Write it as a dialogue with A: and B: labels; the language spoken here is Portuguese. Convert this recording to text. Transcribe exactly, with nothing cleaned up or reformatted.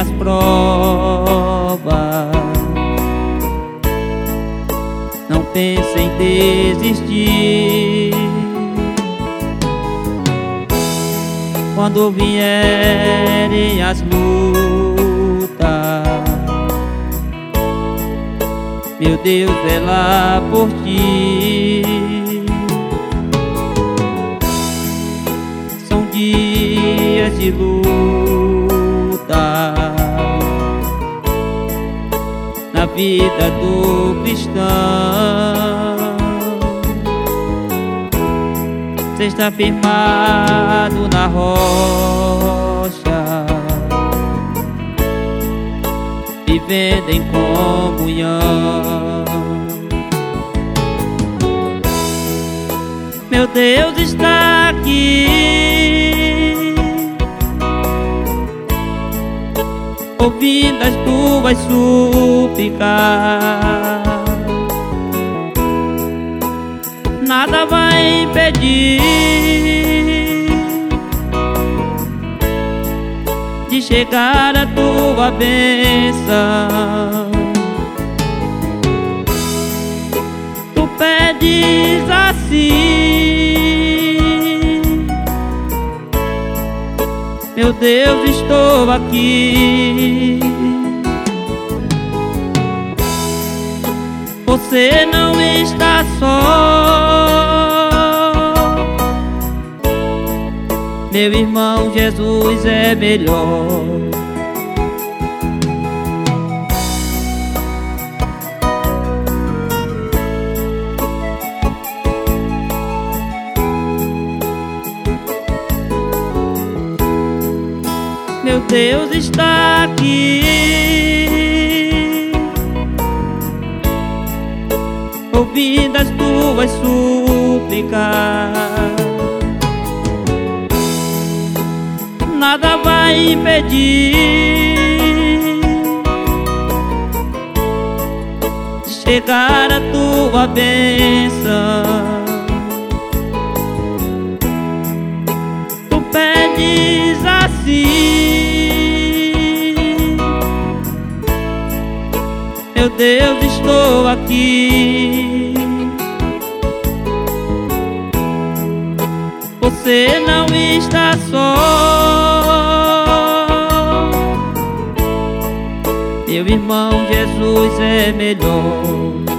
A: as provas, não pense em desistir. Quando vierem as lutas, meu Deus vela por ti. São dias de luta na vida do cristão. Você está firmado na rocha, vivendo em comunhão. Meu Deus está aqui, ouvindo as tuas súplicas. Nada vai impedir de chegar a tua bênção. Tu pedes assim: meu Deus, estou aqui. Você não está só, meu irmão, Jesus é melhor. Meu Deus está aqui, ouvindo as tuas súplicas. Nada vai impedir de chegar a tua bênção. Tu pedes assim: meu Deus, estou aqui. Você não está só, meu irmão, Jesus é melhor.